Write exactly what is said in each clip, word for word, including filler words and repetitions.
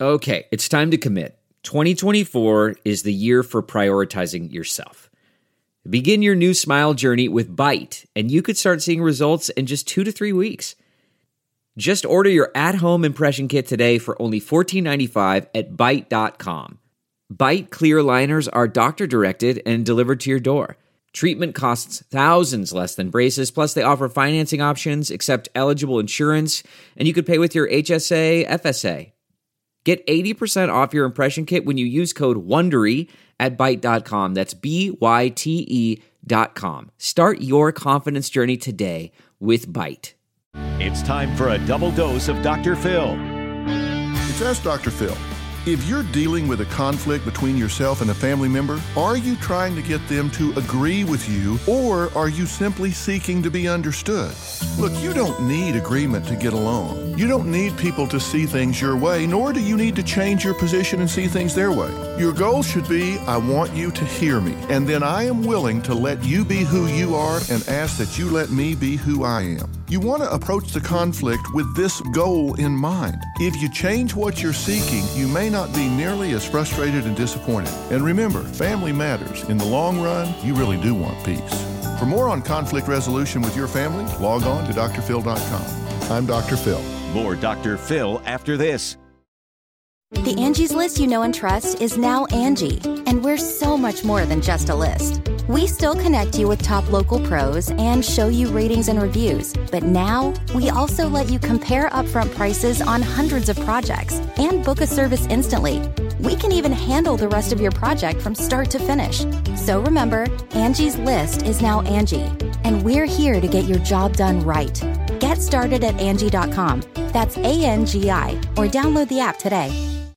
Okay, it's time to commit. twenty twenty-four is the year for prioritizing yourself. Begin your new smile journey with Byte, and you could start seeing results in just two to three weeks. Just order your at-home impression kit today for only fourteen ninety-five at byte dot com. Byte clear aligners are doctor-directed and delivered to your door. Treatment costs thousands less than braces, plus they offer financing options, accept eligible insurance, and you could pay with your H S A, F S A. Get eighty percent off your impression kit when you use code WONDERY at byte dot com. That's B Y T E dot com. Start your confidence journey today with Byte. It's time for a double dose of Doctor Phil. It's Ask Doctor Phil. If you're dealing with a conflict between yourself and a family member, are you trying to get them to agree with you, or are you simply seeking to be understood? Look, you don't need agreement to get along. You don't need people to see things your way, nor do you need to change your position and see things their way. Your goal should be, I want you to hear me, and then I am willing to let you be who you are and ask that you let me be who I am. You want to approach the conflict with this goal in mind. If you change what you're seeking, you may not be nearly as frustrated and disappointed. And remember, family matters. In the long run, you really do want peace. For more on conflict resolution with your family, log on to D R phil dot com. I'm Doctor Phil. More Doctor Phil after this. The Angie's List you know and trust is now Angie, and we're so much more than just a list. We still connect you with top local pros and show you ratings and reviews, but now we also let you compare upfront prices on hundreds of projects and book a service instantly. We can even handle the rest of your project from start to finish. So remember, Angie's List is now Angie, and we're here to get your job done right. Get started at Angie dot com. That's A N G I, or download the app today.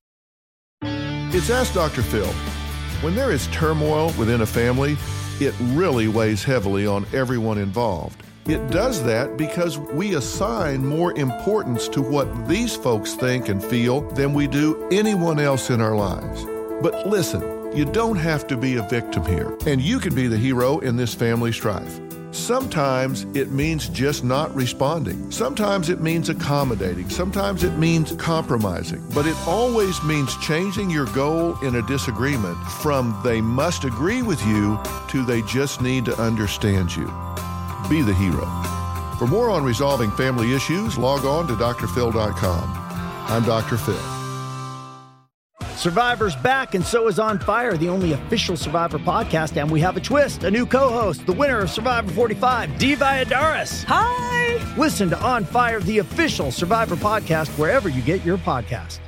It's Ask Doctor Phil. When there is turmoil within a family, it really weighs heavily on everyone involved. It does that because we assign more importance to what these folks think and feel than we do anyone else in our lives. But listen, you don't have to be a victim here, and you can be the hero in this family strife. Sometimes it means just not responding. Sometimes it means accommodating. Sometimes it means compromising. But it always means changing your goal in a disagreement from they must agree with you to they just need to understand you. Be the hero. For more on resolving family issues, log on to D R phil dot com. I'm Doctor Phil. Survivor's back, and so is On Fire, the only official Survivor podcast, and we have a twist, a new co-host, the winner of Survivor forty-five, Dee Valladares. Hi! Listen to On Fire, the official Survivor podcast, wherever you get your podcasts.